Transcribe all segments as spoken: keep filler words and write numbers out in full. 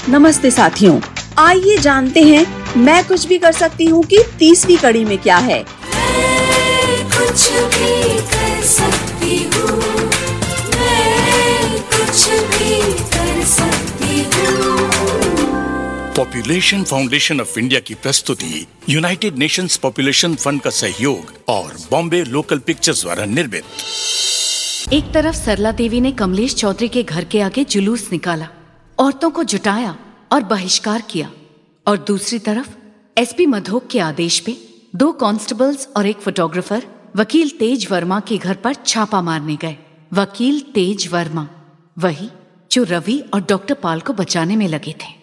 नमस्ते साथियों, आइए जानते हैं मैं कुछ भी कर सकती हूँ कि तीसरी कड़ी में क्या है। मैं कुछ भी कर सकती हूँ, मैं कुछ भी कर सकती हूँ। पॉपुलेशन फाउंडेशन ऑफ इंडिया की प्रस्तुति, यूनाइटेड नेशंस पॉपुलेशन फंड का सहयोग और बॉम्बे लोकल पिक्चर्स द्वारा निर्मित। एक तरफ सरला देवी ने कमलेश चौधरी के घर के आगे जुलूस निकाला, औरतों को जुटाया और बहिष्कार किया, और दूसरी तरफ एसपी मधोक के आदेश पे दो कांस्टेबल्स और एक फोटोग्राफर वकील तेज वर्मा के घर पर छापा मारने गए। वकील तेज वर्मा, वही जो रवि और डॉक्टर पाल को बचाने में लगे थे।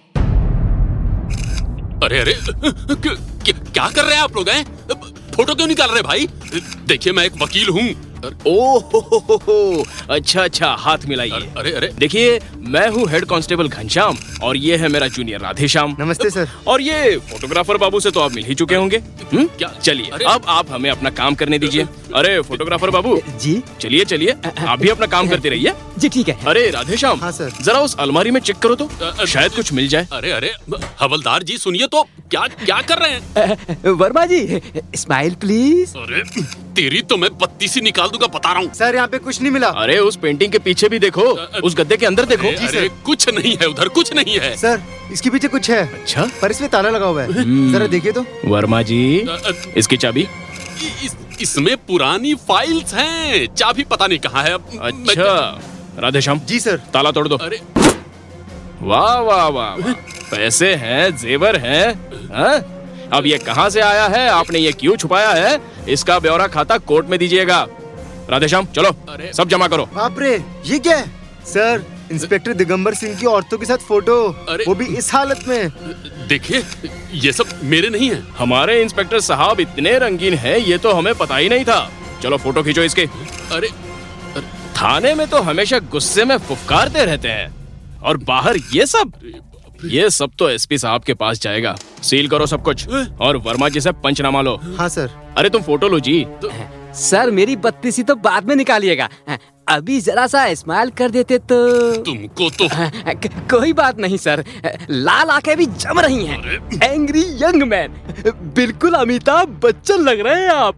अरे अरे क्या, क्या कर रहे हैं आप लोग? हैं फोटो क्यों निकाल रहे भाई? देखिए मैं एक वकील हूँ। ओह हो हो हो, अच्छा अच्छा, हाथ मिलाइए। अरे अरे देखिए, मैं हूँ हेड कांस्टेबल घनश्याम और ये है मेरा जूनियर राधेश्याम। नमस्ते सर। और ये फोटोग्राफर बाबू से तो आप मिल ही चुके होंगे। हम्म? क्या? चलिए अरे, अब आप हमें अपना काम करने दीजिए। अरे फोटोग्राफर बाबू जी, चलिए चलिए, आप भी अपना काम करते रहिए। जी ठीक है। अरे राधेश्याम, हाँ सर। जरा उस अलमारी में चेक करो तो, शायद कुछ मिल जाए। अरे अरे हवलदार जी सुनिए तो, क्या क्या कर रहे हैं? Verma ji, smile please. अरे तेरी तो मैं बत्ती सी निकाल दूंगा, बता रहा हूँ। सर यहाँ पे कुछ नहीं मिला। अरे उस पेंटिंग के पीछे भी देखो, उस गद्दे के अंदर देखो। अरे, अरे कुछ नहीं है उधर, कुछ नहीं है सर, इसके पीछे कुछ है। अच्छा, पर इसमें ताला लगा हुआ है, जरा देखिए तो। वर्मा जी, इसकी चाबी? इस, इसमें पुरानी फाइल्स हैं, चाबी पता नहीं कहाँ है। अब अच्छा राधेश्याम जी सर। ताला तोड़ दो। अरे वाह वाह वाह, पैसे हैं, जेवर हैं, हाँ? अब ये कहाँ से आया है, आपने ये क्यों छुपाया है, इसका ब्यौरा खाता कोर्ट में दीजिएगा। राधेश्याम चलो, सब जमा करो। बाप रे, ये क्या है? सर, इंस्पेक्टर दिगंबर सिंह की औरतों के साथ फोटो, वो भी इस हालत में। देखिए, ये सब मेरे नहीं है। हमारे इंस्पेक्टर साहब इतने रंगीन हैं, ये तो हमें पता ही नहीं था। चलो फोटो खींचो इसके। अरे थाने में तो हमेशा गुस्से में फुफकारते रहते हैं, और बाहर ये सब ये सब तो एसपी साहब के पास जाएगा। सील करो सब कुछ और वर्मा जी से पंचनामा लो। हाँ सर। अरे तुम फोटो लो जी। सर मेरी बत्तीसी तो बाद में निकालिएगा, अभी जरा सा स्माइल कर देते तो। तुमको तो कोई बात नहीं सर, लाल आंखें भी जम रही हैं। एंग्री यंग मैन, बिल्कुल अमिताभ बच्चन लग रहे हैं आप।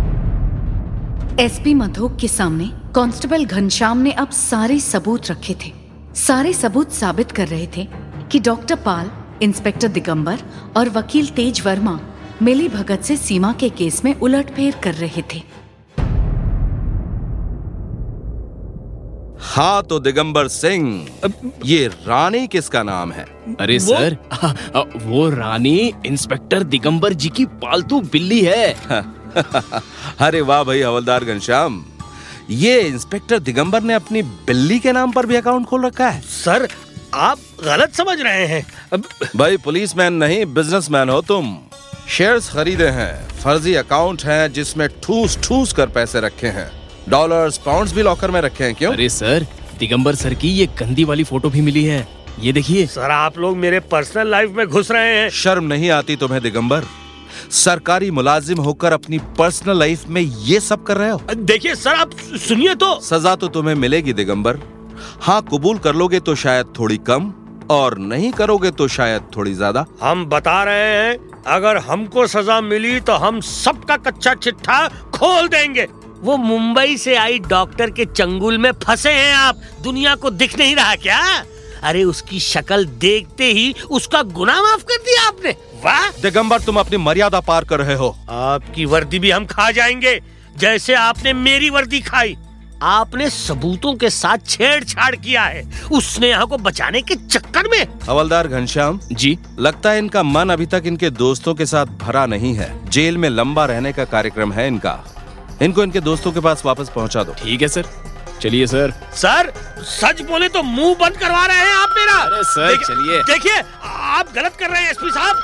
एसपी मधोक के सामने कांस्टेबल घनश्याम ने अब सारे सबूत रखे थे। सारे सबूत साबित कर रहे थे कि डॉक्टर पाल, इंस्पेक्टर दिगंबर और वकील तेज वर्मा मिली भगत से सीमा के केस में उलटफेर कर रहे थे। हाँ तो दिगंबर सिंह, ये रानी किसका नाम है? अरे सर, वो रानी इंस्पेक्टर दिगंबर जी की पालतू बिल्ली है। अरे वाह भाई हवलदार घनश्याम, ये इंस्पेक्टर दिगंबर ने अपनी बिल्ली के नाम पर भी अकाउंट खोल रखा है। सर आप गलत समझ रहे हैं। अब भाई पुलिसमैन नहीं बिजनेसमैन हो तुम। शेयर्स खरीदे हैं, फर्जी अकाउंट हैं जिसमें ठूस ठूस कर पैसे रखे हैं, डॉलर्स पाउंड्स भी लॉकर में रखे हैं। क्यों? अरे सर, दिगंबर सर की ये गंदी वाली फोटो भी मिली है, ये देखिए। सर आप लोग मेरे पर्सनल लाइफ में घुस रहे हैं। शर्म नहीं आती तुम्हें दिगंबर? सरकारी मुलाजिम होकर अपनी पर्सनल लाइफ में ये सब कर रहे हो? देखिए सर, आप सुनिए तो। सजा तो तुम्हें मिलेगी दिगंबर। हाँ, कबूल कर लोगे तो शायद थोड़ी कम, और नहीं करोगे तो शायद थोड़ी ज्यादा। हम बता रहे हैं, अगर हमको सजा मिली तो हम सबका कच्चा चिट्ठा खोल देंगे। वो मुंबई से आई डॉक्टर के चंगुल में फंसे हैं आप, दुनिया को दिख नहीं रहा क्या? अरे उसकी शक्ल देखते ही उसका गुनाह माफ कर दिया आपने। वाह दिगंबर, तुम अपनी मर्यादा पार कर रहे हो। आपकी वर्दी भी हम खा जाएंगे, जैसे आपने मेरी वर्दी खाई। आपने सबूतों के साथ छेड़छाड़ किया है उस स्नेहा को बचाने के चक्कर में। हवलदार घनश्याम जी, लगता है इनका मन अभी तक इनके दोस्तों के साथ भरा नहीं है। जेल में लंबा रहने का कार्यक्रम है इनका। इनको इनके दोस्तों के पास वापस पहुंचा दो। ठीक है सर, चलिए सर। सर सच बोले तो मुंह बंद करवा रहे हैं आप मेरा। अरे सर चलिए। देखिए आप गलत कर रहे हैं एसपी साहब।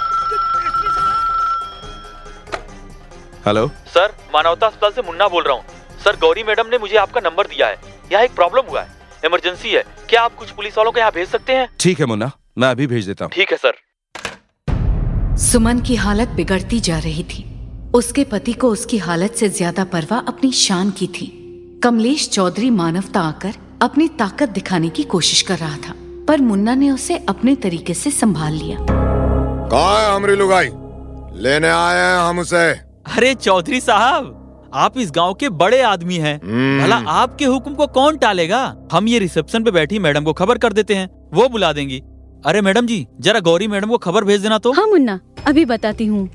हेलो सर, मानवता अस्पताल से मुन्ना बोल रहा हूँ। सर गौरी मैडम ने मुझे आपका नंबर दिया है, यहाँ एक प्रॉब्लम हुआ है, इमरजेंसी है, क्या आप कुछ पुलिस वालों को यहाँ भेज सकते हैं? ठीक है मुन्ना, मैं अभी भेज देता हूँ। ठीक है सर। सुमन की हालत बिगड़ती जा रही थी। उसके पति को उसकी हालत से ज्यादा परवाह अपनी शान की थी। कमलेश चौधरी मानवता आकर अपनी ताकत दिखाने की कोशिश कर रहा था। पर मुन्ना ने उसे अपने तरीके से संभाल लिया। कहाँ है हमारी लुगाई? लेने आए हैं हम उसे। अरे चौधरी साहब, आप इस गांव के बड़े आदमी हैं, भला आपके हुक्म को कौन टालेगा? हम ये रिसेप्शन पे बैठी मैडम को खबर कर देते हैं, वो बुला देंगी। अरे मैडम जी, जरा गौरी मैडम को खबर भेज देना तो। हाँ मुन्ना, अभी बताती हूँ।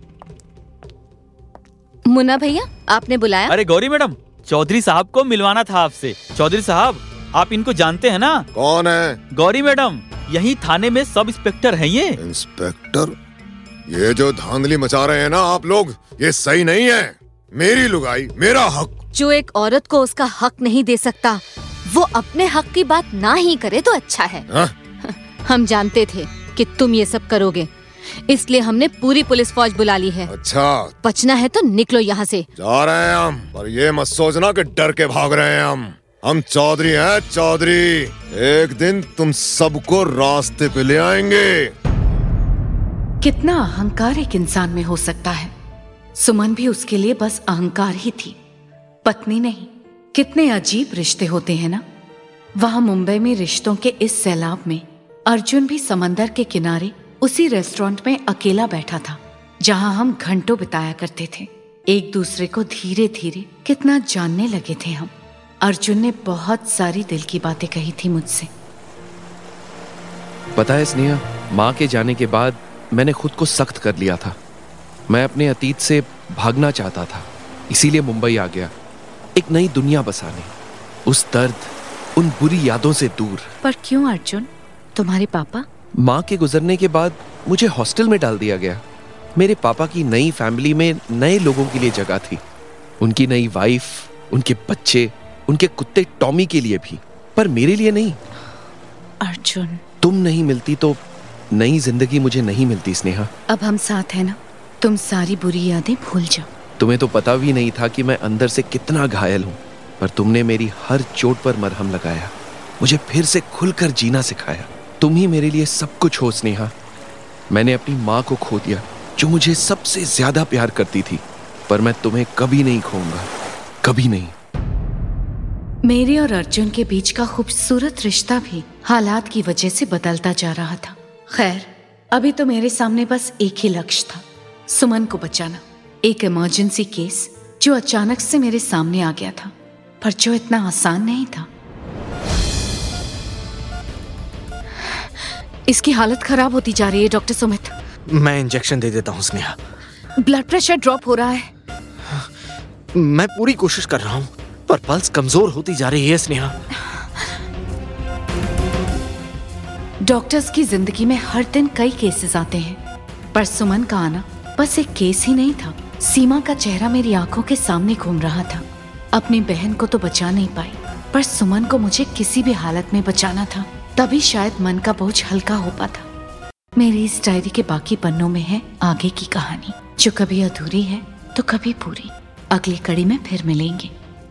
मुन्ना भैया, आपने बुलाया? अरे गौरी मैडम, चौधरी साहब को मिलवाना था आपसे। चौधरी साहब, आप इनको जानते हैं ना? कौन है? गौरी मैडम, यही थाने में सब इंस्पेक्टर हैं ये। इंस्पेक्टर? ये जो धांधली मचा रहे हैं ना आप लोग, ये सही नहीं है। मेरी लुगाई, मेरा हक। जो एक औरत को उसका हक नहीं दे सकता, वो अपने हक की बात ना ही करे तो अच्छा है। हा? हम जानते थे कि तुम ये सब करोगे, इसलिए हमने पूरी पुलिस फौज बुला ली है। अच्छा, बचना है तो निकलो यहाँ से। जा रहे हैं हम, पर ये मत सोचना कि डर के भाग रहे हैं हम। हम चौधरी हैं, चौधरी। एक दिन तुम सबको रास्ते पे ले आएंगे। कितना अहंकार एक इंसान में हो सकता है। सुमन भी उसके लिए बस अहंकार ही थी, पत्नी नहीं। कितने अजीब रिश्ते होते हैं ना। वहां मुंबई में रिश्तों के इस सैलाब में अर्जुन भी समंदर के किनारे उसी रेस्टोरेंट में अकेला बैठा था, जहां हम घंटों बिताया करते थे। एक दूसरे को धीरे धीरे कितना जानने लगे थे हम। अर्जुन ने बहुत सारी दिल की बातें कही थी मुझसे। पता है स्नेहा, माँ के जाने के बाद मैंने खुद को सख्त कर लिया था। मैं अपने अतीत से भागना चाहता था, इसीलिए मुंबई आ गया, एक नई दुनिया बसाने, उस दर्द, उन बुरी यादों से दूर। पर क्यों अर्जुन? तुम्हारे पापा? माँ के गुजरने के बाद मुझे हॉस्टल में डाल दिया गया। मेरे पापा की नई फैमिली में नए लोगों के लिए जगह थी, उनकी नई वाइफ, उनके बच्चे, उनके कुत्ते टॉमी के लिए भी, पर मेरे लिए नहीं। अर्जुन, तुम नहीं मिलती तो नई जिंदगी मुझे नहीं मिलती स्नेहा। अब हम साथ हैं ना, तुम सारी बुरी यादें भूल जाओ। तुम्हें तो पता भी नहीं था कि मैं अंदर से कितना घायल हूँ, पर तुमने मेरी हर चोट पर मरहम लगाया, मुझे फिर से खुलकर जीना सिखाया। तुम ही मेरे लिए सब कुछ हो स्नेहा। मैंने अपनी माँ को खो दिया, जो मुझे सबसे ज्यादा प्यार करती थी, पर मैं तुम्हें कभी नहीं खोऊंगा, कभी नहीं। मेरे और अर्जुन के बीच का खूबसूरत रिश्ता भी हालात की वजह से बदलता जा रहा था। खैर, अभी तो मेरे सामने बस एक ही लक्ष्य था, सुमन को बचाना। एक इमरजेंसी केस जो अचानक से मेरे सामने आ गया था, पर जो इतना आसान नहीं था। इसकी हालत खराब होती जा रही है डॉक्टर सुमित। मैं इंजेक्शन दे देता हूँ स्नेहा। ब्लड प्रेशर ड्रॉप हो रहा है। मैं पूरी कोशिश कर रहा हूँ, पर पल्स कमजोर होती जा रही है स्नेहा। डॉक्टर्स की जिंदगी में हर दिन कई केसेस आते हैं, पर सुमन का आना बस एक केस ही नहीं था। सीमा का चेहरा मेरी आंखों के सामने घूम रहा था। अपनी बहन को तो बचा नहीं पाई, पर सुमन को मुझे किसी भी हालत में बचाना था, तभी शायद मन का बोझ हल्का हो पाता। मेरी इस डायरी के बाकी पन्नों में है आगे की कहानी, जो कभी अधूरी है तो कभी पूरी। अगली कड़ी में फिर मिलेंगे।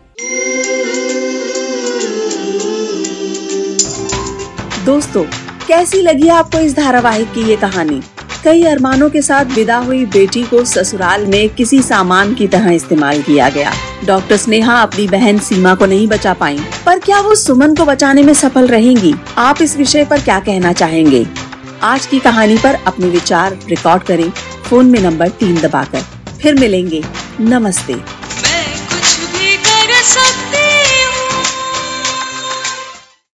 दोस्तों, कैसी लगी आपको इस धारावाहिक की ये कहानी? कई अरमानों के साथ विदा हुई बेटी को ससुराल में किसी सामान की तरह इस्तेमाल किया गया। डॉक्टर स्नेहा अपनी बहन सीमा को नहीं बचा पाई, पर क्या वो सुमन को बचाने में सफल रहेंगी? आप इस विषय पर क्या कहना चाहेंगे? आज की कहानी पर अपने विचार रिकॉर्ड करें फोन में नंबर तीन दबाकर। फिर मिलेंगे। नमस्ते।